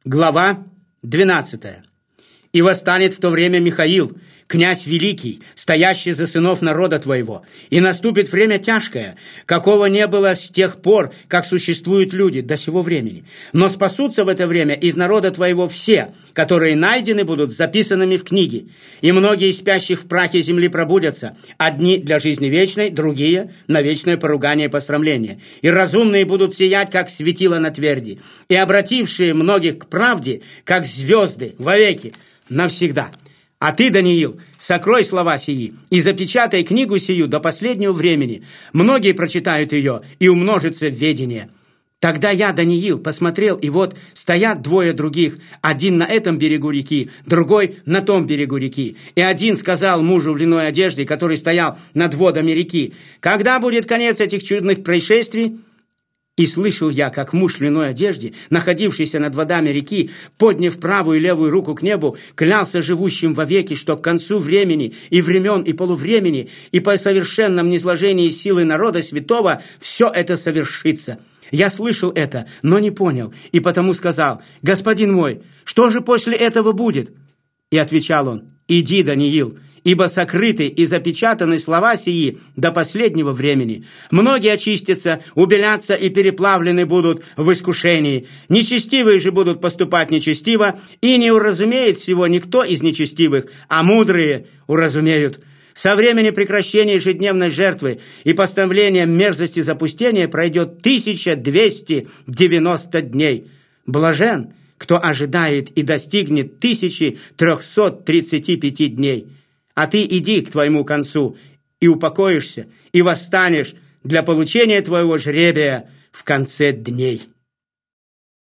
Глава 12. «И восстанет в то время Михаил, князь великий, стоящий за сынов народа твоего, и наступит время тяжкое, какого не было с тех пор, как существуют люди до сего времени. Но спасутся в это время из народа твоего все, которые найдены будут записанными в книге. И многие из спящих в прахе земли пробудятся, одни для жизни вечной, другие на вечное поругание и посрамление. И разумные будут сиять, как светило на тверди, и обратившие многих к правде, как звезды вовеки, навсегда. А ты, Даниил, сокрой слова сии и запечатай книгу сию до последнего времени. Многие прочитают ее, и умножится ведение». Тогда я, Даниил, посмотрел, и вот стоят двое других, один на этом берегу реки, другой на том берегу реки. И один сказал мужу в льняной одежде, который стоял над водами реки: «Когда будет конец этих чудных происшествий?» И слышал я, как муж в льняной одежде, находившийся над водами реки, подняв правую и левую руку к небу, клялся живущим вовеки, что к концу времени и времен и полувремени и по совершенном низложении силы народа святого все это совершится. Я слышал это, но не понял, и потому сказал: «Господин мой, что же после этого будет?» И отвечал он: «Иди, Даниил, ибо сокрыты и запечатаны слова сии до последнего времени. Многие очистятся, убелятся и переплавлены будут в искушении. Нечестивые же будут поступать нечестиво, и не уразумеет всего никто из нечестивых, а мудрые уразумеют. Со времени прекращения ежедневной жертвы и постановления мерзости запустения пройдет 1290 дней. Блажен, кто ожидает и достигнет 1335 дней. А ты иди к твоему концу, и упокоишься, и восстанешь для получения твоего жребия в конце дней».